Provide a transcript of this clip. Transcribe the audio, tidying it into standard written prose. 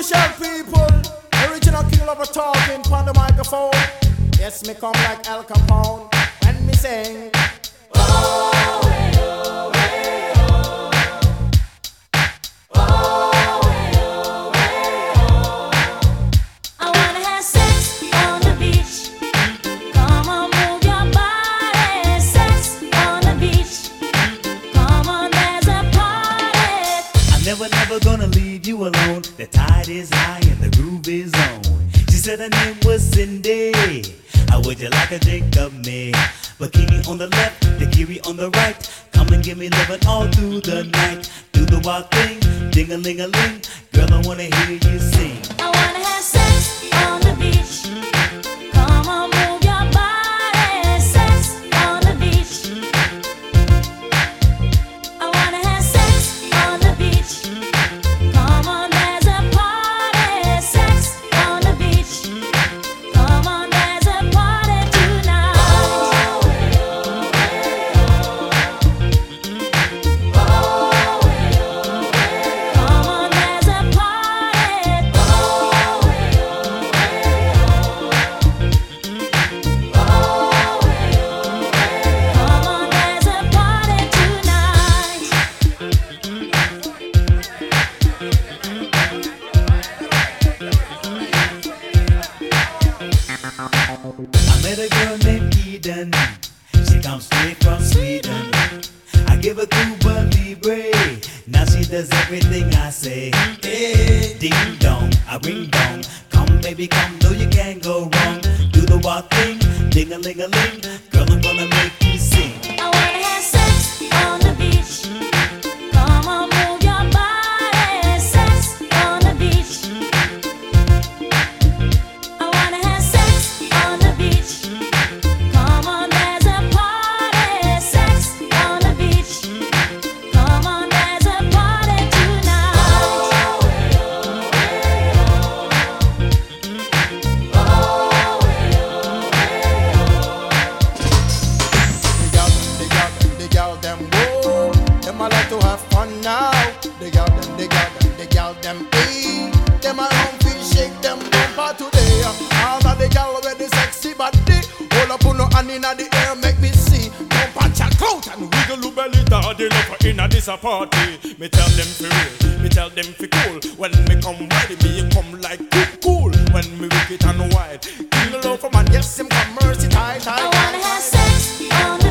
Shell people, original king lover talking on the microphone. Yes, me come like Al Capone when me sing. Oh, way, oh, way, oh. Oh, way, oh, way, oh. I wanna have sex on the beach. Come on, move your body. Sex on the beach. Come on, there's a party. I'm never gonna leave you alone. The tide is high and the groove is on. She said her name was Cindy. How would you like a drink of me? Bikini on the left, the Kiri on the right. Come and give me lovin' all through the night. Do the wild thing, ding-a-ling-a-ling. Girl, I wanna hear you sing. I wanna have sex on the beach. Come on, move your body. Sex on the beach. I wanna have sex on the beach. Come on, there's a party. Sex on the beach. Come on, there's a party tonight. Oh, way, oh, way, oh. Oh, way, oh, way, oh. Come on, there's a party. Oh, way, oh, way, oh. Oh, way, oh, way, oh. Come on, there's a party tonight. I met a girl named Eden. She comes straight from Sweden. I give her Cuba Libre. Now she does everything I say. Hey, ding dong, I ring dong. Come baby, come, no you can't go wrong. Do the wild thing, ding a ling a ling. Girl, I'm gonna make you sing. I wanna have sex on the beach. Come on, move your body. Sex on the beach. I wanna have sex on the beach. Come on, there's a party. Sex on the beach. Come on, there's a party tonight. Oh, way, oh, way, oh. Oh, way, oh, way, oh. The gal them, whoa. Them I like to have fun now. The gal them, hey. Them I home feel shake them bumper today. All of the gal with the sexy body. Hold up on no hand inna the air, make me see. Jump and check out and wiggle your belly down. They love her inna this a party. Me tell them for real, me tell them for cool. When me come ready, me come like cool. When me wicked and wide, king love for man, yes him come mercy tight. I wanna have sex on